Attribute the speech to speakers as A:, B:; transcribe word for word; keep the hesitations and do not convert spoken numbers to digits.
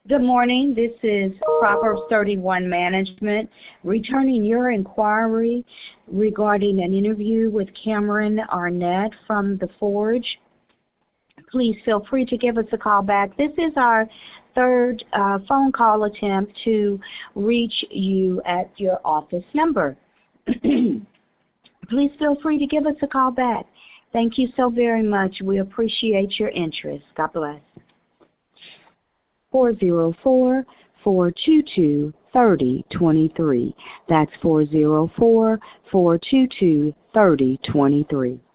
A: Good morning. This is Proverbs thirty-one Management, returning your inquiry regarding an interview with Cameron Arnett from The Forge. Please feel free to give us a call back. This is our third uh, phone call attempt to reach you at your office number. Please feel free to give us a call back. Thank you so very much. We appreciate your interest. God bless. four zero four, four two two, three zero two three. That's four zero four, four two two, three zero two three.